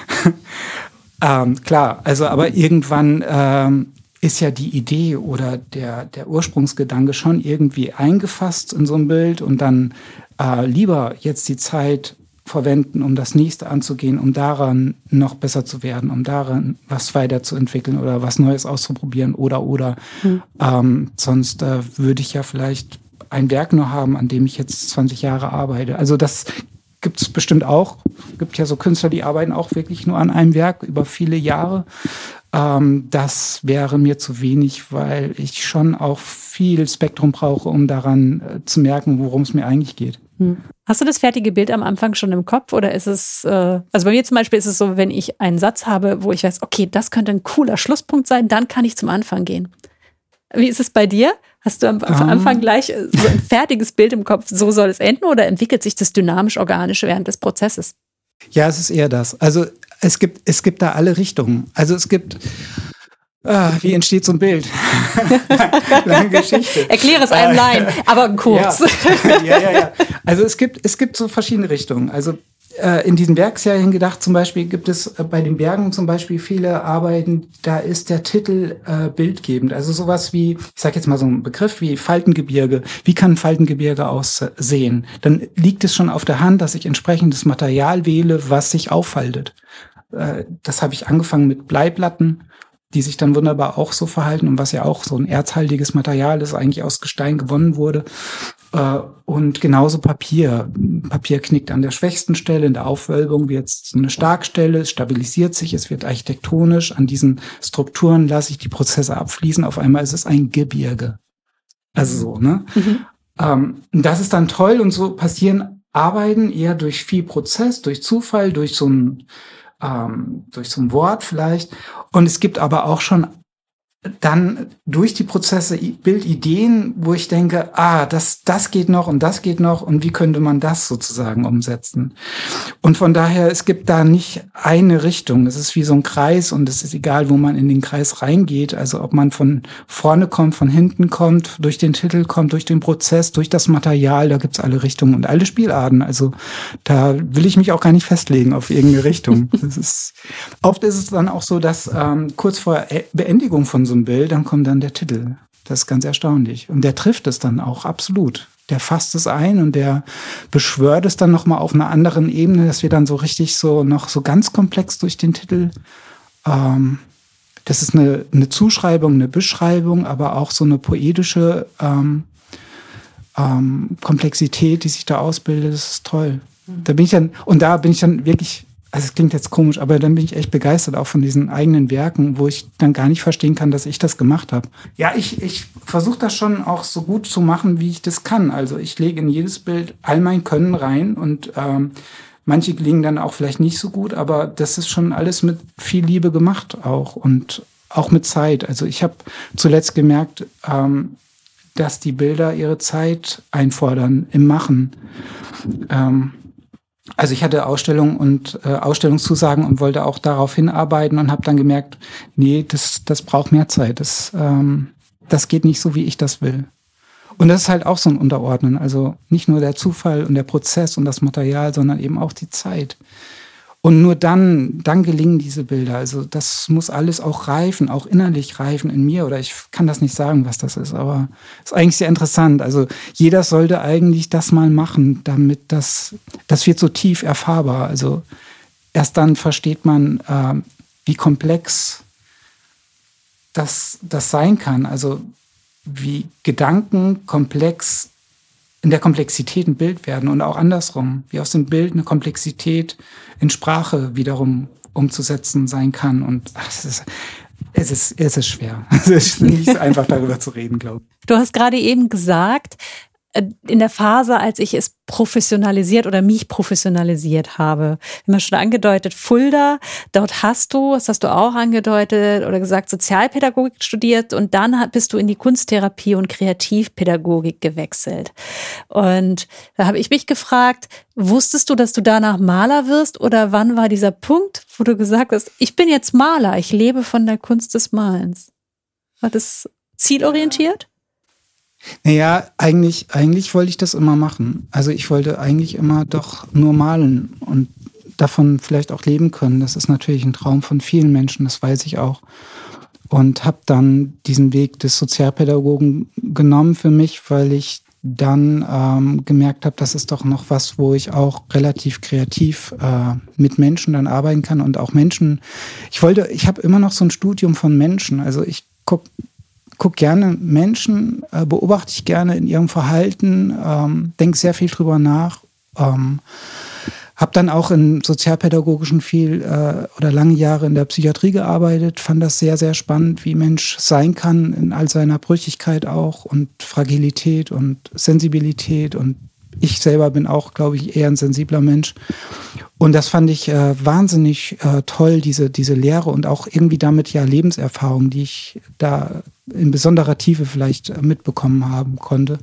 S1: ähm, klar, also aber irgendwann ähm, ist ja die Idee oder der, der Ursprungsgedanke schon irgendwie eingefasst in so ein Bild und dann äh, lieber jetzt die Zeit verwenden, um das nächste anzugehen, um daran noch besser zu werden, um daran was weiterzuentwickeln oder was Neues auszuprobieren oder oder. Hm. Ähm, sonst äh, würde ich ja vielleicht ein Werk nur haben, an dem ich jetzt zwanzig Jahre arbeite. Also das gibt es bestimmt auch. Es gibt ja so Künstler, die arbeiten auch wirklich nur an einem Werk über viele Jahre. Ähm, das wäre mir zu wenig, weil ich schon auch viel Spektrum brauche, um daran äh, zu merken, worum es mir eigentlich geht.
S3: Hm. Hast du das fertige Bild am Anfang schon im Kopf oder ist es, äh, also bei mir zum Beispiel ist es so, wenn ich einen Satz habe, wo ich weiß, okay, das könnte ein cooler Schlusspunkt sein, dann kann ich zum Anfang gehen. Wie ist es bei dir? Hast du am, am Anfang gleich so ein fertiges Bild im Kopf, so soll es enden oder entwickelt sich das dynamisch, organisch während des Prozesses?
S1: Ja, es ist eher das. Also es gibt, es gibt da alle Richtungen. Also es gibt Ah, wie entsteht so ein Bild? Lange Geschichte.
S3: Erkläre es einem Laien, aber kurz.
S1: Ja. ja, ja, ja. Also es gibt, es gibt so verschiedene Richtungen. Also äh, in diesen Werkserien gedacht, zum Beispiel gibt es äh, bei den Bergen zum Beispiel viele Arbeiten, da ist der Titel äh, bildgebend. Also sowas wie, ich sage jetzt mal so einen Begriff wie Faltengebirge. Wie kann ein Faltengebirge aussehen? Dann liegt es schon auf der Hand, dass ich entsprechendes Material wähle, was sich auffaltet. Äh, das habe ich angefangen mit Bleiplatten. die sich dann wunderbar auch so verhalten und was ja auch so ein erzhaltiges Material ist, eigentlich aus Gestein gewonnen wurde. Und genauso Papier. Papier knickt an der schwächsten Stelle in der Aufwölbung, wird jetzt eine Starkstelle, es stabilisiert sich, es wird architektonisch. An diesen Strukturen lasse ich die Prozesse abfließen. Auf einmal ist es ein Gebirge. Also so, ne? Mhm. Ähm, das ist dann toll und so passieren Arbeiten eher durch viel Prozess, durch Zufall, durch so ein, ähm, durch so ein Wort vielleicht. Und es gibt aber auch schon dann durch die Prozesse Bildideen, wo ich denke, ah, das, das geht noch und das geht noch und wie könnte man das sozusagen umsetzen? Und von daher, es gibt da nicht eine Richtung. Es ist wie so ein Kreis und es ist egal, wo man in den Kreis reingeht. Also ob man von vorne kommt, von hinten kommt, durch den Titel kommt, durch den Prozess, durch das Material, da gibt's alle Richtungen und alle Spielarten. Also da will ich mich auch gar nicht festlegen auf irgendeine Richtung. Das ist, oft ist es dann auch so, dass ähm, kurz vor Beendigung von so ein Bild, dann kommt dann der Titel. Das ist ganz erstaunlich. Und der trifft es dann auch absolut. Der fasst es ein und der beschwört es dann nochmal auf einer anderen Ebene, dass wir dann so richtig so noch so ganz komplex durch den Titel, ähm, das ist eine, eine Zuschreibung, eine Beschreibung, aber auch so eine poetische ähm, ähm, Komplexität, die sich da ausbildet. Das ist toll. Mhm. Da bin ich dann, und da bin ich dann wirklich, also es klingt jetzt komisch, aber dann bin ich echt begeistert auch von diesen eigenen Werken, wo ich dann gar nicht verstehen kann, dass ich das gemacht habe. Ja, ich, ich versuche das schon auch so gut zu machen, wie ich das kann. Also ich lege in jedes Bild all mein Können rein und ähm, manche gelingen dann auch vielleicht nicht so gut, aber das ist schon alles mit viel Liebe gemacht auch und auch mit Zeit. Also ich habe zuletzt gemerkt, ähm, dass die Bilder ihre Zeit einfordern im Machen. Ähm, Also ich hatte Ausstellungen und äh, Ausstellungszusagen und wollte auch darauf hinarbeiten und habe dann gemerkt, nee, das, das braucht mehr Zeit. Das, ähm, das geht nicht so, wie ich das will. Und das ist halt auch so ein Unterordnen. Also nicht nur der Zufall und der Prozess und das Material, sondern eben auch die Zeit. Und nur dann, dann gelingen diese Bilder. Also das muss alles auch reifen, auch innerlich reifen in mir. Oder ich kann das nicht sagen, was das ist, aber es ist eigentlich sehr interessant. Also jeder sollte eigentlich das mal machen, damit das, das wird so tief erfahrbar. Also erst dann versteht man, äh, wie komplex das, das sein kann. Also wie Gedanken komplex in der Komplexität ein Bild werden und auch andersrum, wie aus dem Bild eine Komplexität in Sprache wiederum umzusetzen sein kann. Und ach, es ist, es ist, es ist schwer. Es ist nicht so einfach, darüber zu reden, glaube ich.
S3: Du hast gerade eben gesagt, in der Phase, als ich es professionalisiert oder mich professionalisiert habe, immer schon angedeutet, Fulda, dort hast du, das hast du auch angedeutet oder gesagt, Sozialpädagogik studiert und dann bist du in die Kunsttherapie und Kreativpädagogik gewechselt. Und da habe ich mich gefragt, wusstest du, dass du danach Maler wirst oder wann war dieser Punkt, wo du gesagt hast, ich bin jetzt Maler, ich lebe von der Kunst des Malens? War das zielorientiert?
S1: Naja, eigentlich, eigentlich wollte ich das immer machen. Also ich wollte eigentlich immer doch nur malen und davon vielleicht auch leben können. Das ist natürlich ein Traum von vielen Menschen, das weiß ich auch. Und habe dann diesen Weg des Sozialpädagogen genommen für mich, weil ich dann ähm, gemerkt habe, das ist doch noch was, wo ich auch relativ kreativ äh, mit Menschen dann arbeiten kann und auch Menschen. Ich wollte, ich habe immer noch so ein Studium von Menschen. Also ich gucke guck gerne Menschen, äh, beobachte ich gerne in ihrem Verhalten, ähm, denke sehr viel drüber nach. Ähm, habe dann auch in sozialpädagogischen viel äh, oder lange Jahre in der Psychiatrie gearbeitet, fand das sehr, sehr spannend, wie Mensch sein kann in all seiner Brüchigkeit auch und Fragilität und Sensibilität. Und ich selber bin auch, glaube ich, eher ein sensibler Mensch. Und das fand ich äh, wahnsinnig äh, toll, diese, diese Lehre und auch irgendwie damit ja Lebenserfahrung, die ich da in besonderer Tiefe vielleicht mitbekommen haben konnte.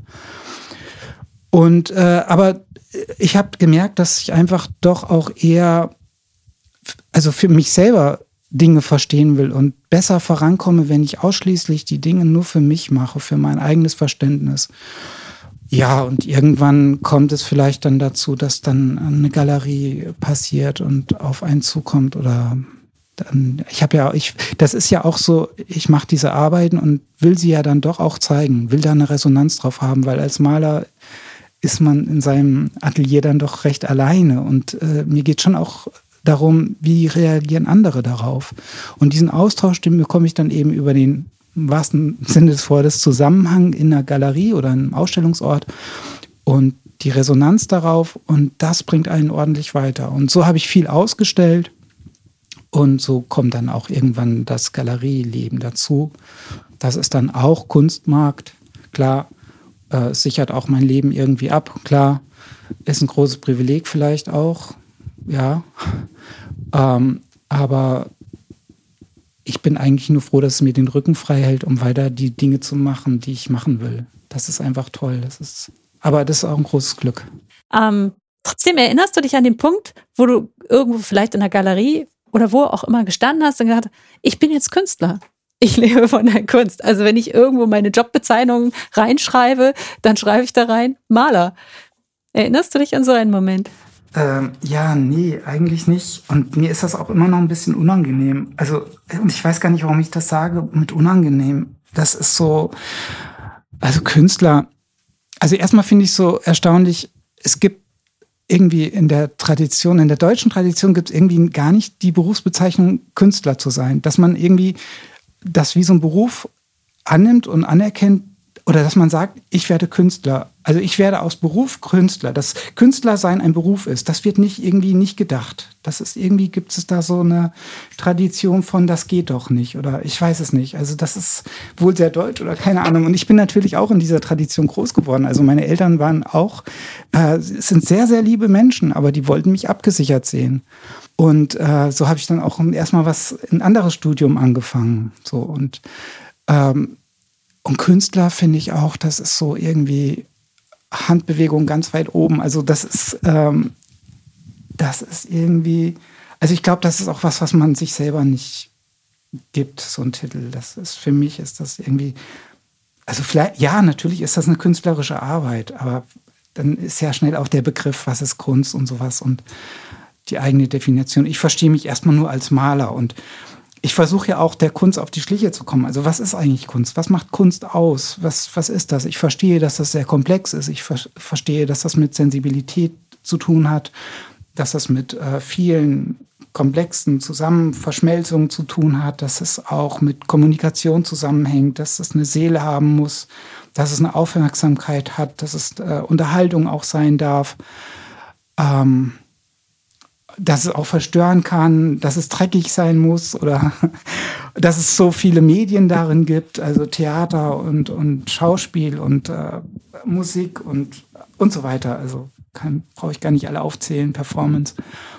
S1: Und äh, aber ich habe gemerkt, dass ich einfach doch auch eher, also für mich selber Dinge verstehen will und besser vorankomme, wenn ich ausschließlich die Dinge nur für mich mache, für mein eigenes Verständnis. Ja, und irgendwann kommt es vielleicht dann dazu, dass dann eine Galerie passiert und auf einen zukommt oder dann, ich habe ja, ich, das ist ja auch so, ich mache diese Arbeiten und will sie ja dann doch auch zeigen, will da eine Resonanz drauf haben, weil als Maler ist man in seinem Atelier dann doch recht alleine und äh, mir geht schon auch darum, wie reagieren andere darauf. Und diesen Austausch, den bekomme ich dann eben über den im wahrsten Sinne des Wortes Zusammenhang in einer Galerie oder einem Ausstellungsort und die Resonanz darauf, und das bringt einen ordentlich weiter. Und so habe ich viel ausgestellt und so kommt dann auch irgendwann das Galerieleben dazu. Das ist dann auch Kunstmarkt. Klar, äh, sichert auch mein Leben irgendwie ab. Klar, ist ein großes Privileg vielleicht auch, ja. Ähm, aber ich bin eigentlich nur froh, dass es mir den Rücken frei hält, um weiter die Dinge zu machen, die ich machen will. Das ist einfach toll. Das ist, aber das ist auch ein großes Glück.
S3: Ähm, trotzdem erinnerst du dich an den Punkt, wo du irgendwo vielleicht in der Galerie oder wo auch immer gestanden hast und gesagt, ich bin jetzt Künstler. Ich lebe von der Kunst. Also wenn ich irgendwo meine Jobbezeichnung reinschreibe, dann schreibe ich da rein Maler. Erinnerst du dich an so einen Moment?
S1: Ähm, ja, nee, eigentlich nicht. Und mir ist das auch immer noch ein bisschen unangenehm. Also, und ich weiß gar nicht, warum ich das sage mit unangenehm. Das ist so, also Künstler, also erstmal finde ich so erstaunlich, es gibt irgendwie in der Tradition, in der deutschen Tradition gibt es irgendwie gar nicht die Berufsbezeichnung Künstler zu sein. Dass man irgendwie das wie so ein Beruf annimmt und anerkennt, oder dass man sagt, ich werde Künstler. Also ich werde aus Beruf Künstler. Dass Künstlersein ein Beruf ist, das wird nicht irgendwie nicht gedacht. Das ist irgendwie, gibt es da so eine Tradition von, das geht doch nicht. Oder ich weiß es nicht. Also das ist wohl sehr deutsch oder keine Ahnung. Und ich bin natürlich auch in dieser Tradition groß geworden. Also meine Eltern waren auch, äh, sind sehr, sehr liebe Menschen, aber die wollten mich abgesichert sehen. Und äh, so habe ich dann auch erstmal was, ein anderes Studium angefangen. So und ähm, Und Künstler finde ich auch, das ist so irgendwie Handbewegung ganz weit oben. Also das ist, ähm, das ist irgendwie, also ich glaube, das ist auch was, was man sich selber nicht gibt, so ein Titel. Das ist, für mich ist das irgendwie, also vielleicht, ja, natürlich ist das eine künstlerische Arbeit, aber dann ist ja schnell auch der Begriff, was ist Kunst und sowas und die eigene Definition. Ich verstehe mich erstmal nur als Maler und ich versuche ja auch, der Kunst auf die Schliche zu kommen. Also was ist eigentlich Kunst? Was macht Kunst aus? Was, was ist das? Ich verstehe, dass das sehr komplex ist. Ich ver- verstehe, dass das mit Sensibilität zu tun hat, dass das mit äh, vielen komplexen Zusammenverschmelzungen zu tun hat, dass es auch mit Kommunikation zusammenhängt, dass es eine Seele haben muss, dass es eine Aufmerksamkeit hat, dass es äh, Unterhaltung auch sein darf. Ähm, dass es auch verstören kann, dass es dreckig sein muss oder dass es so viele Medien darin gibt, also Theater und, und Schauspiel und äh, Musik und, und so weiter. Also brauche ich gar nicht alle aufzählen, Performance.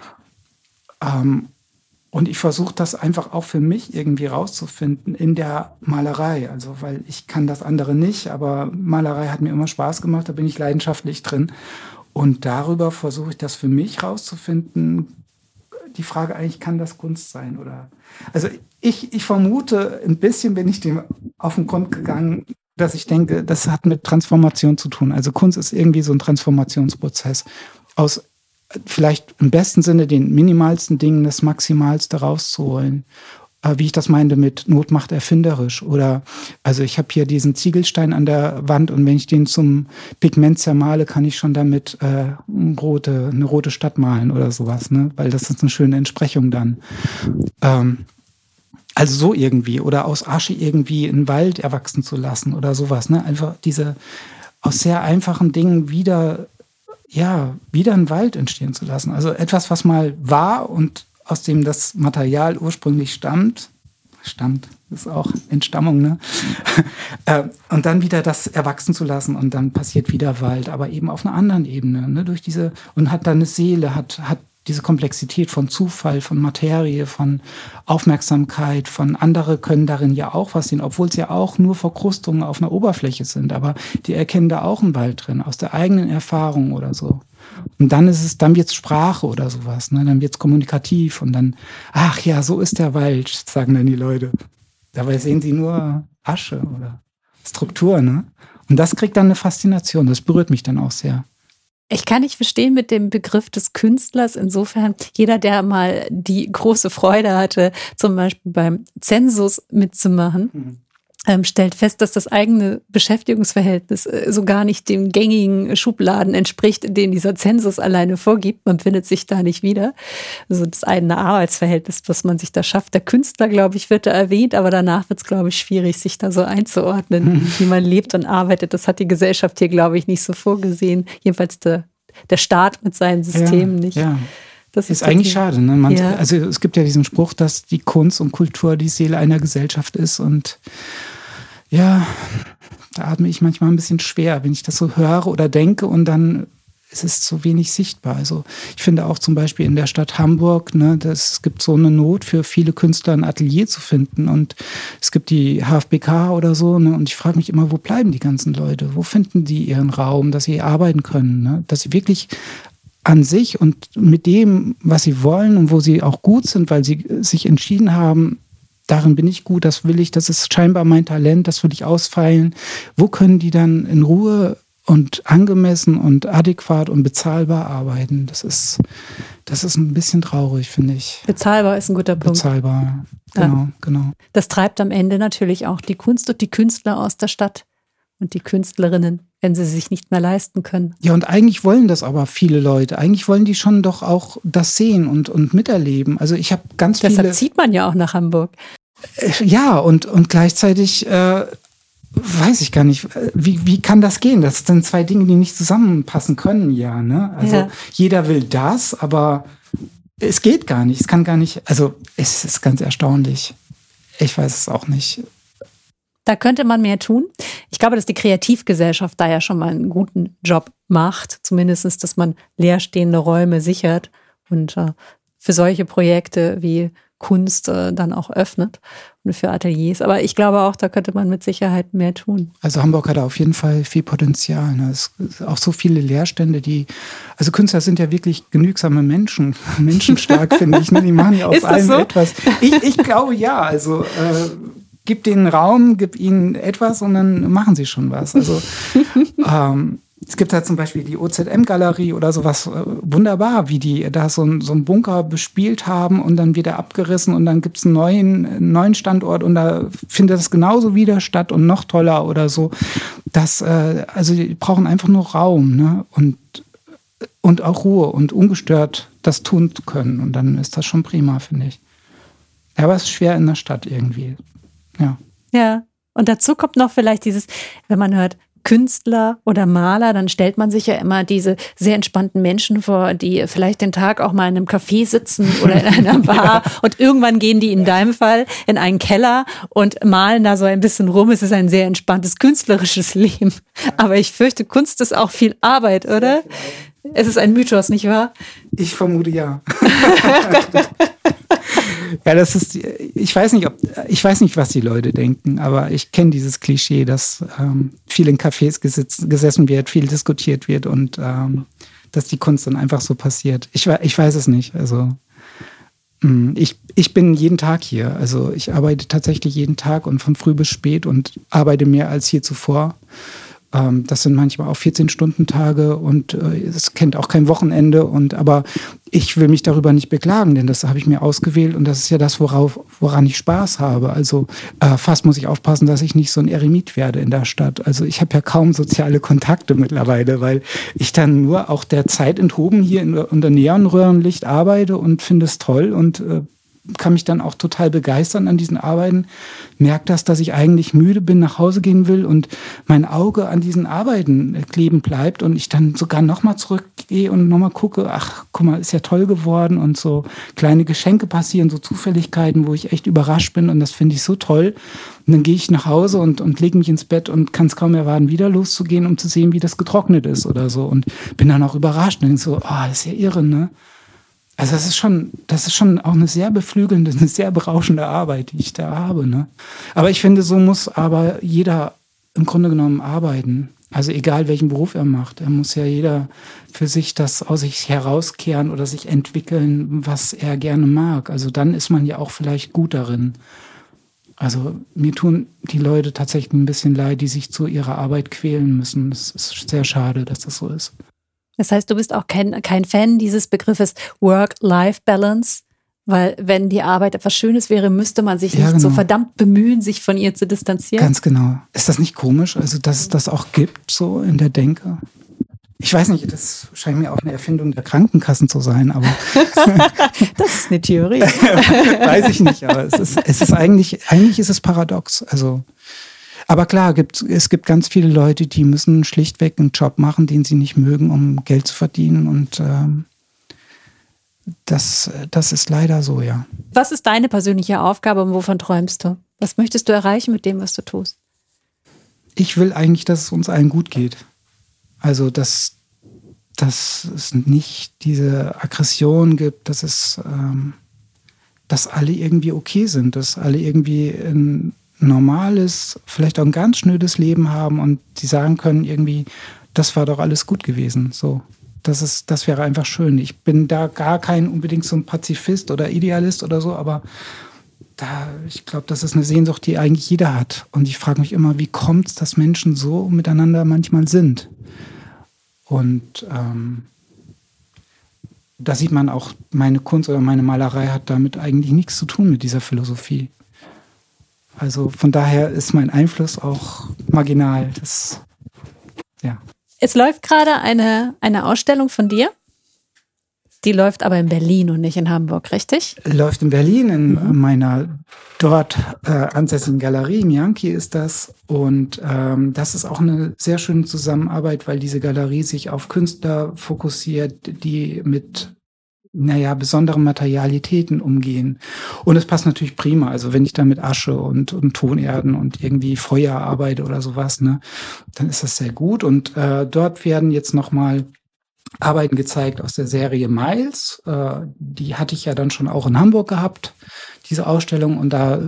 S1: Ähm, und ich versuche das einfach auch für mich irgendwie rauszufinden in der Malerei. Also weil ich kann das andere nicht, aber Malerei hat mir immer Spaß gemacht, da bin ich leidenschaftlich drin. Und darüber versuche ich das für mich rauszufinden. Die Frage eigentlich, kann das Kunst sein? Oder also ich, ich vermute, ein bisschen bin ich dem auf den Grund gegangen, dass ich denke, das hat mit Transformation zu tun. Also Kunst ist irgendwie so ein Transformationsprozess. Aus vielleicht im besten Sinne den minimalsten Dingen das Maximalste rauszuholen. Wie ich das meinte mit Not macht erfinderisch. Oder also ich habe hier diesen Ziegelstein an der Wand und wenn ich den zum Pigment zermale, kann ich schon damit äh, rote, eine rote Stadt malen oder sowas, ne? Weil das ist eine schöne Entsprechung dann. Ähm, also so irgendwie. Oder aus Asche irgendwie einen Wald erwachsen zu lassen oder sowas. Ne? Einfach diese aus sehr einfachen Dingen wieder, ja, wieder einen Wald entstehen zu lassen. Also etwas, was mal war und aus dem das Material ursprünglich stammt, stammt, ist auch Entstammung, ne? Und dann wieder das erwachsen zu lassen und dann passiert wieder Wald, aber eben auf einer anderen Ebene, ne? Durch diese, und hat dann eine Seele, hat, hat diese Komplexität von Zufall, von Materie, von Aufmerksamkeit, von andere können darin ja auch was sehen, obwohl es ja auch nur Verkrustungen auf einer Oberfläche sind, aber die erkennen da auch einen Wald drin, aus der eigenen Erfahrung oder so. Und dann ist es, dann wird's Sprache oder sowas, ne? Dann wird's kommunikativ und dann, ach ja, so ist der Wald, sagen dann die Leute. Dabei sehen sie nur Asche oder Struktur, ne? Und das kriegt dann eine Faszination, das berührt mich dann auch sehr.
S3: Ich kann nicht verstehen mit dem Begriff des Künstlers. Insofern, jeder, der mal die große Freude hatte, zum Beispiel beim Zensus mitzumachen, mhm. ähm, stellt fest, dass das eigene Beschäftigungsverhältnis äh, so gar nicht dem gängigen Schubladen entspricht, den dieser Zensus alleine vorgibt. Man findet sich da nicht wieder. Also das eigene Arbeitsverhältnis, was man sich da schafft. Der Künstler, glaube ich, wird da erwähnt, aber danach wird es, glaube ich, schwierig, sich da so einzuordnen, mhm. wie man lebt und arbeitet. Das hat die Gesellschaft hier, glaube ich, nicht so vorgesehen. Jedenfalls der, der Staat mit seinen Systemen
S1: ja,
S3: nicht.
S1: Ja.
S3: Das
S1: ist, ist eigentlich schade. Ne? Man,
S3: ja.
S1: Also es gibt ja diesen Spruch, dass die Kunst und Kultur die Seele einer Gesellschaft ist. Und ja, da atme ich manchmal ein bisschen schwer, wenn ich das so höre oder denke und dann ist es so wenig sichtbar. Also ich finde auch zum Beispiel in der Stadt Hamburg, ne, das, es gibt so eine Not für viele Künstler, ein Atelier zu finden. Und es gibt die H F B K oder so. Ne, und ich frage mich immer, wo bleiben die ganzen Leute? Wo finden die ihren Raum, dass sie arbeiten können? Ne? Dass sie wirklich an sich und mit dem, was sie wollen und wo sie auch gut sind, weil sie sich entschieden haben, darin bin ich gut, das will ich, das ist scheinbar mein Talent, das will ich ausfeilen. Wo können die dann in Ruhe und angemessen und adäquat und bezahlbar arbeiten? Das ist, das ist ein bisschen traurig, finde ich.
S3: Bezahlbar ist ein guter Punkt.
S1: Bezahlbar, genau, ja. genau.
S3: Das treibt am Ende natürlich auch die Kunst und die Künstler aus der Stadt und die Künstlerinnen, wenn sie sich nicht mehr leisten können.
S1: Ja, und eigentlich wollen das aber viele Leute. Eigentlich wollen die schon doch auch das sehen und, und miterleben. Also ich habe ganz
S3: Deshalb
S1: viele...
S3: Deshalb zieht man ja auch nach Hamburg.
S1: Ja, und, und gleichzeitig äh, weiß ich gar nicht, wie, wie kann das gehen? Das sind zwei Dinge, die nicht zusammenpassen können, ja. Ne? Also
S3: ja.
S1: jeder will das, aber es geht gar nicht. Es kann gar nicht, also es ist ganz erstaunlich. Ich weiß es auch nicht.
S3: Da könnte man mehr tun. Ich glaube, dass die Kreativgesellschaft da ja schon mal einen guten Job macht. Zumindest, dass man leerstehende Räume sichert und äh, für solche Projekte wie Kunst äh, dann auch öffnet und für Ateliers. Aber ich glaube auch, da könnte man mit Sicherheit mehr tun.
S1: Also Hamburg hat auf jeden Fall viel Potenzial. Ne? Es sind auch so viele Leerstände, die, also Künstler sind ja wirklich genügsame Menschen, menschenstark, finde ich. Ne? Die machen ja aus allem so? etwas. Ich, ich glaube ja, also äh, gib denen Raum, gib ihnen etwas und dann machen sie schon was. Also ähm, es gibt halt zum Beispiel die O Z M-Galerie oder sowas, äh, wunderbar, wie die da so, ein, so einen Bunker bespielt haben und dann wieder abgerissen und dann gibt es einen neuen, einen neuen Standort und da findet das genauso wieder statt und noch toller oder so. Das, äh, also die brauchen einfach nur Raum, ne? und, und auch Ruhe und ungestört das tun zu können und dann ist das schon prima, finde ich. Ja, aber es ist schwer in der Stadt irgendwie. Ja.
S3: Ja, und dazu kommt noch vielleicht dieses, wenn man hört, Künstler oder Maler, dann stellt man sich ja immer diese sehr entspannten Menschen vor, die vielleicht den Tag auch mal in einem Café sitzen oder in einer Bar ja. und irgendwann gehen die in deinem Fall in einen Keller und malen da so ein bisschen rum. Es ist ein sehr entspanntes künstlerisches Leben. Aber ich fürchte, Kunst ist auch viel Arbeit, oder? Es ist ein Mythos, nicht wahr?
S1: Ich vermute ja. Ja, das ist, ich weiß nicht, ob, ich weiß nicht, was die Leute denken, aber ich kenne dieses Klischee, dass ähm, viel in Cafés gesitz, gesessen wird, viel diskutiert wird und ähm, dass die Kunst dann einfach so passiert. Ich, ich weiß es nicht. Also mh, ich, ich bin jeden Tag hier. Also ich arbeite tatsächlich jeden Tag und von früh bis spät und arbeite mehr als je zuvor. Ähm, das sind manchmal auch vierzehn-Stunden-Tage und äh, es kennt auch kein Wochenende. Und aber ich will mich darüber nicht beklagen, denn das habe ich mir ausgewählt und das ist ja das, worauf, woran ich Spaß habe. Also äh, fast muss ich aufpassen, dass ich nicht so ein Eremit werde in der Stadt. Also ich habe ja kaum soziale Kontakte mittlerweile, weil ich dann nur auch der Zeit enthoben hier in, unter Neonröhrenlicht arbeite und finde es toll und äh, kann mich dann auch total begeistern an diesen Arbeiten, merke das, dass ich eigentlich müde bin, nach Hause gehen will und mein Auge an diesen Arbeiten kleben bleibt und ich dann sogar nochmal zurückgehe und nochmal gucke, ach, guck mal, ist ja toll geworden und so kleine Geschenke passieren, so Zufälligkeiten, wo ich echt überrascht bin und das finde ich so toll. Und dann gehe ich nach Hause und, und lege mich ins Bett und kann es kaum erwarten, wieder loszugehen, um zu sehen, wie das getrocknet ist oder so und bin dann auch überrascht und denke so, oh, das ist ja irre, ne? Also das ist schon, das ist schon auch eine sehr beflügelnde, eine sehr berauschende Arbeit, die ich da habe, ne? Aber ich finde, so muss aber jeder im Grunde genommen arbeiten. Also egal, welchen Beruf er macht. Er muss ja jeder für sich das aus sich herauskehren oder sich entwickeln, was er gerne mag. Also dann ist man ja auch vielleicht gut darin. Also mir tun die Leute tatsächlich ein bisschen leid, die sich zu ihrer Arbeit quälen müssen. Es ist sehr schade, dass das so ist.
S3: Das heißt, du bist auch kein, kein Fan dieses Begriffes Work-Life-Balance, Weil wenn die Arbeit etwas Schönes wäre, müsste man sich
S1: Ja,
S3: nicht so
S1: genau.
S3: verdammt bemühen, sich von ihr zu distanzieren.
S1: Ganz genau. Ist das nicht komisch, also dass es das auch gibt, so in der Denke? Ich weiß nicht, das scheint mir auch eine Erfindung der Krankenkassen zu sein, aber
S3: Das ist eine Theorie.
S1: weiß ich nicht. Aber es ist, es ist eigentlich, eigentlich ist es paradox. Also, aber klar, gibt, es gibt ganz viele Leute, die müssen schlichtweg einen Job machen, den sie nicht mögen, um Geld zu verdienen. Und ähm, das, das ist leider so, ja.
S3: Was ist deine persönliche Aufgabe und wovon träumst du? Was möchtest du erreichen mit dem, was du tust?
S1: Ich will eigentlich, dass es uns allen gut geht. Also, dass, dass es nicht diese Aggression gibt, dass es, ähm, dass alle irgendwie okay sind, dass alle irgendwie ein normales, vielleicht auch ein ganz schnödes Leben haben und die sagen können irgendwie, das war doch alles gut gewesen. So, das ist, das wäre einfach schön. Ich bin da gar kein unbedingt so ein Pazifist oder Idealist oder so, aber da, ich glaube, das ist eine Sehnsucht, die eigentlich jeder hat. Und ich frage mich immer, wie kommt es, dass Menschen so miteinander manchmal sind? Und ähm, da sieht man auch, meine Kunst oder meine Malerei hat damit eigentlich nichts zu tun mit dieser Philosophie. Also von daher ist mein Einfluss auch marginal. Das, ja.
S3: Es läuft gerade eine, eine Ausstellung von dir. Die läuft aber in Berlin und nicht in Hamburg, richtig?
S1: Läuft in Berlin, in mhm. meiner dort äh, ansässigen Galerie, im Yankee ist das. Und ähm, das ist auch eine sehr schöne Zusammenarbeit, weil diese Galerie sich auf Künstler fokussiert, die mit, naja, besonderen Materialitäten umgehen. Und es passt natürlich prima. Also wenn ich da mit Asche und, und Tonerden und irgendwie Feuer arbeite oder sowas, ne, dann ist das sehr gut. Und äh, dort werden jetzt nochmal Arbeiten gezeigt aus der Serie Miles. Äh, die hatte ich ja dann schon auch in Hamburg gehabt, diese Ausstellung. Und da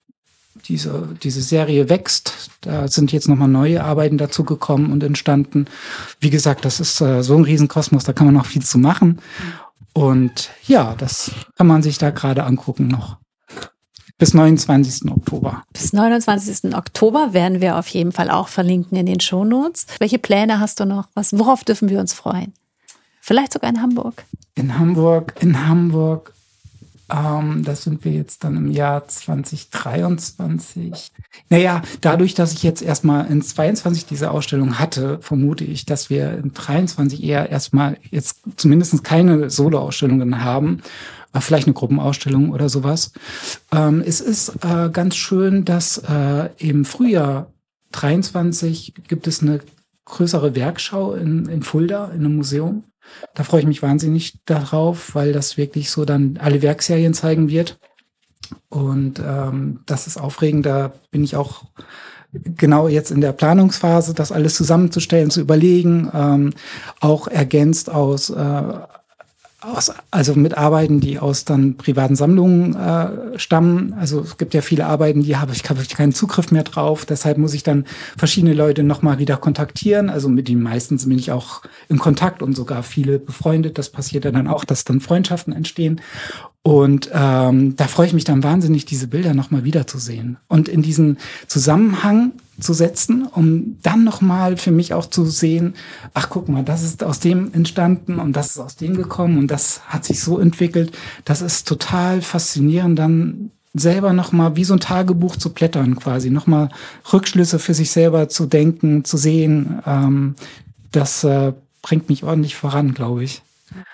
S1: diese, diese Serie wächst. Da sind jetzt nochmal neue Arbeiten dazu gekommen und entstanden. Wie gesagt, das ist äh, so ein Riesenkosmos, da kann man noch viel zu machen. Und ja, das kann man sich da gerade angucken noch. Bis neunundzwanzigsten Oktober.
S3: Bis neunundzwanzigsten Oktober werden wir auf jeden Fall auch verlinken in den Shownotes. Welche Pläne hast du noch? Was, worauf dürfen wir uns freuen? Vielleicht sogar in Hamburg.
S1: In Hamburg, in Hamburg, ähm, da sind wir jetzt dann im Jahr zwanzig dreiundzwanzig. Naja, dadurch, dass ich jetzt erstmal in zweiundzwanzig diese Ausstellung hatte, vermute ich, dass wir in dreiundzwanzig eher erstmal jetzt zumindest keine Solo-Ausstellungen haben. Vielleicht eine Gruppenausstellung oder sowas. Ähm, es ist äh, ganz schön, dass äh, im Frühjahr dreiundzwanzig gibt es eine größere Werkschau in, in Fulda, in einem Museum. Da freue ich mich wahnsinnig darauf, weil das wirklich so dann alle Werkserien zeigen wird. Und ähm, das ist aufregend. Da bin ich auch genau jetzt in der Planungsphase, das alles zusammenzustellen, zu überlegen. Ähm, auch ergänzt aus äh, Aus, also mit Arbeiten, die aus dann privaten Sammlungen äh, stammen. Also es gibt ja viele Arbeiten, die habe ich, habe ich keinen Zugriff mehr drauf. Deshalb muss ich dann verschiedene Leute nochmal wieder kontaktieren. Also mit den meisten bin ich auch in Kontakt und sogar viele befreundet. Das passiert ja dann auch, dass dann Freundschaften entstehen. Und ähm, da freue ich mich dann wahnsinnig, diese Bilder nochmal wiederzusehen. Und in diesen Zusammenhang zu setzen, um dann nochmal für mich auch zu sehen, ach guck mal, das ist aus dem entstanden und das ist aus dem gekommen und das hat sich so entwickelt. Das ist total faszinierend, dann selber nochmal wie so ein Tagebuch zu blättern quasi, nochmal Rückschlüsse für sich selber zu denken, zu sehen. Ähm, das äh, bringt mich ordentlich voran, glaube ich.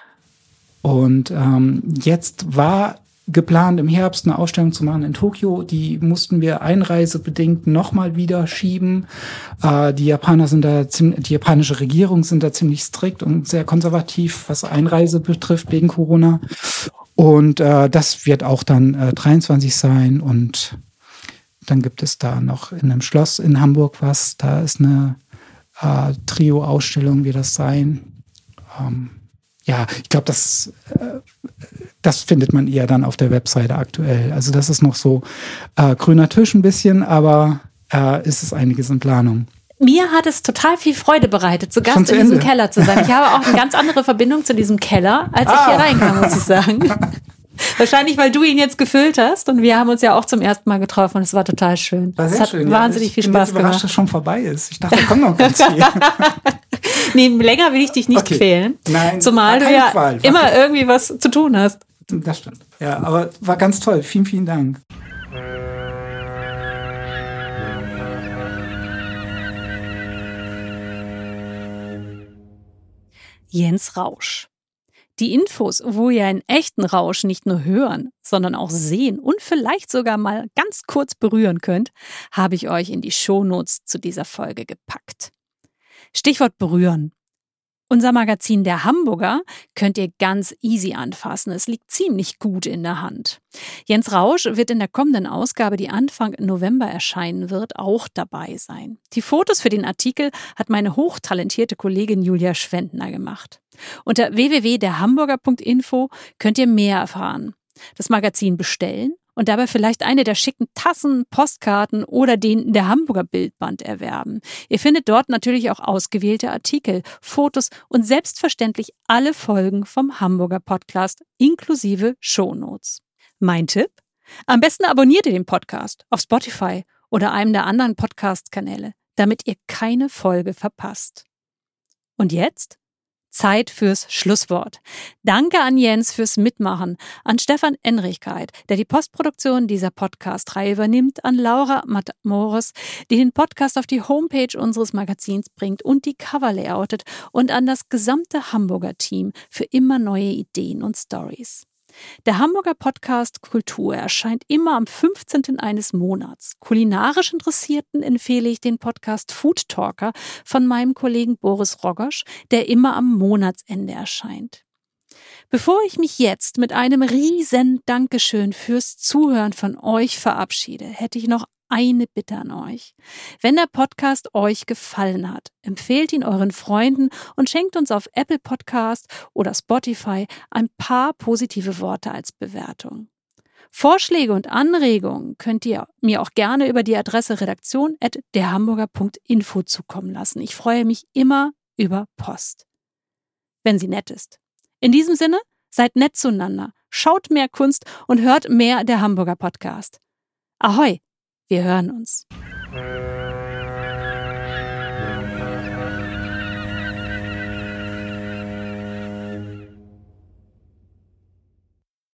S1: Und ähm, jetzt war geplant, im Herbst eine Ausstellung zu machen in Tokio. Die mussten wir einreisebedingt nochmal wieder schieben. Äh, die Japaner sind da ziemlich, die japanische Regierung sind da ziemlich strikt und sehr konservativ, was Einreise betrifft wegen Corona. Und äh, das wird auch dann äh, dreiundzwanzig sein. Und dann gibt es da noch in einem Schloss in Hamburg was. Da ist eine äh, Trio-Ausstellung, wird das sein. Ähm, Ja, ich glaube, das, das findet man eher dann auf der Webseite aktuell. Also das ist noch so äh, grüner Tisch ein bisschen, aber äh, ist es einiges in Planung.
S3: Mir hat es total viel Freude bereitet, zu Gast
S1: zu
S3: in diesem
S1: Ende.
S3: Keller zu sein. Ich habe auch eine ganz andere Verbindung zu diesem Keller, als ich
S1: Ah.
S3: hier reinkam, muss ich sagen. Wahrscheinlich, weil du ihn jetzt gefüllt hast und wir haben uns ja auch zum ersten Mal getroffen und es war total schön.
S1: War sehr
S3: es hat
S1: schön.
S3: wahnsinnig
S1: ja.
S3: viel
S1: Ich bin
S3: Spaß
S1: jetzt überrascht,
S3: gemacht.
S1: dass schon vorbei ist. Ich dachte, da kommt noch ganz viel.
S3: Nee, länger will ich dich nicht
S1: Okay.
S3: quälen.
S1: Nein,
S3: Zumal
S1: war
S3: du
S1: keine
S3: ja
S1: Qual. War
S3: immer irgendwie was zu tun hast.
S1: Das stimmt. Ja, aber war ganz toll. Vielen, vielen Dank.
S3: Jens Rausch. Die Infos, wo ihr einen echten Rausch nicht nur hören, sondern auch sehen und vielleicht sogar mal ganz kurz berühren könnt, habe ich euch in die Shownotes zu dieser Folge gepackt. Stichwort berühren. Unser Magazin Der Hamburger könnt ihr ganz easy anfassen. Es liegt ziemlich gut in der Hand. Jens Rausch wird in der kommenden Ausgabe, die Anfang November erscheinen wird, auch dabei sein. Die Fotos für den Artikel hat meine hochtalentierte Kollegin Julia Schwendner gemacht. Unter w w w punkt der hamburger punkt info könnt ihr mehr erfahren, das Magazin bestellen und dabei vielleicht eine der schicken Tassen, Postkarten oder den Der Hamburger Bildband erwerben. Ihr findet dort natürlich auch ausgewählte Artikel, Fotos und selbstverständlich alle Folgen vom Hamburger Podcast inklusive Shownotes. Mein Tipp? Am besten abonniert ihr den Podcast auf Spotify oder einem der anderen Podcast-Kanäle, damit ihr keine Folge verpasst. Und jetzt? Zeit fürs Schlusswort. Danke an Jens fürs Mitmachen, an Stefan Enrichkeit, der die Postproduktion dieser Podcast-Reihe übernimmt, an Laura Matamoros, die den Podcast auf die Homepage unseres Magazins bringt und die Cover layoutet, und an das gesamte Hamburger Team für immer neue Ideen und Stories. Der Hamburger Podcast Kultur erscheint immer am fünfzehnten eines Monats. Kulinarisch Interessierten empfehle ich den Podcast Food Talker von meinem Kollegen Boris Rogosch, der immer am Monatsende erscheint. Bevor ich mich jetzt mit einem riesen Dankeschön fürs Zuhören von euch verabschiede, hätte ich noch eine Bitte an euch. Wenn der Podcast euch gefallen hat, empfehlt ihn euren Freunden und schenkt uns auf Apple Podcast oder Spotify ein paar positive Worte als Bewertung. Vorschläge und Anregungen könnt ihr mir auch gerne über die Adresse redaktion at der hamburger punkt info zukommen lassen. Ich freue mich immer über Post, wenn sie nett ist. In diesem Sinne, seid nett zueinander, schaut mehr Kunst und hört mehr Der Hamburger Podcast. Ahoi! Wir hören uns.